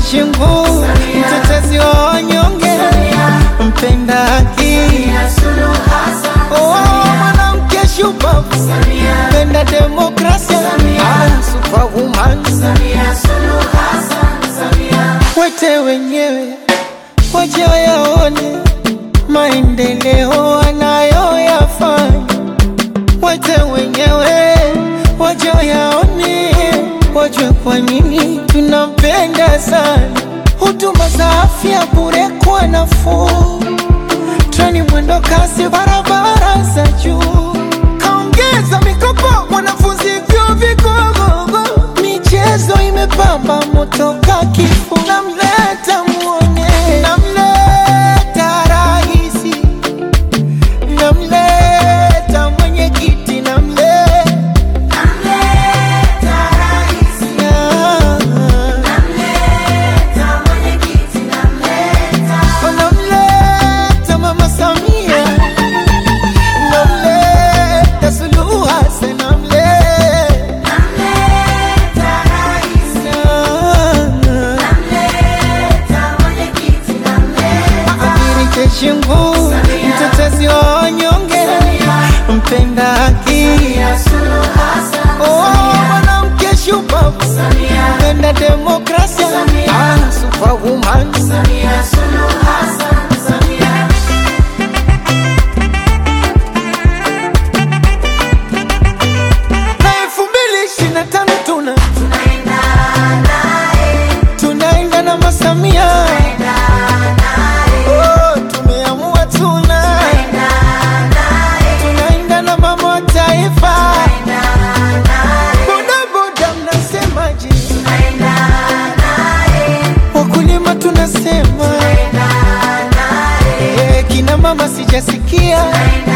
Shingu, mtetezi wa wanyonge, mpenda haki, mwanamke shupavu, mpenda demokrasia, superwoman. Wote wenyewe waje yaone maendeleo anayoyafanya. Wote wenyewe waje yaone, wajue kwa nini tunampenda sana. Huduma za afya bure kwa nafuu, treni mwendo kasi, barabara za juu. Kaongeza mikopo wanafunzi vyuo vikuu, michezo imepamba moto kakifu. Namleta muone, namleta raisi, namleta mwenyekiti, namleta raisi, namleta mama Samia, namleta Suluhu Hassan, namleta raisi, Amiri Shingu, mtetezi wa wanyonge, mpenda haki, mwanamke shupavu, mpenda demokrasia, superwoman. Na 2025 tunaenda na Masamia, tumeamua tunaenda na mama wa taifa. Boda boda mnasemaje? Wakulima tunasema, kina mama sijasikia.